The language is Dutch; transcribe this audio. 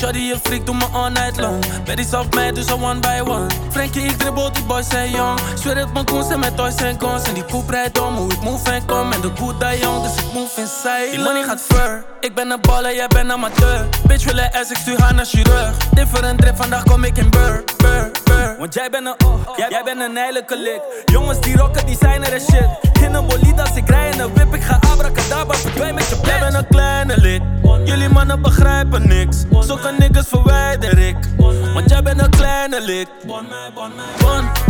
Shawty je freak, doe me all night long. Met die soft meid, dus al one by one. Frankie, ik dribbel, die boys zijn jong. Zweer het mijn koens en met toys en guns. En die poep rijdt om, hoe ik move en kom. En de boet die jong, dus ik move inside. Die money gaat ver, ik ben een baller, jij bent amateur. Bitch wil een ass, ik stuur haar naar chirurg. Different drip, vandaag kom ik in burr. Want jij bent een jij bent een heerlijke lik. Jongens die rocken, die zijn er en shit. In een bolide als ik rij in een whip. Ik ga abracadabra, verdwijn met je bitch. Jij bent een kleine lik, jullie mannen begrijpen niks. Zulke niggas verwijder ik, want jij bent een kleine lik. Bon,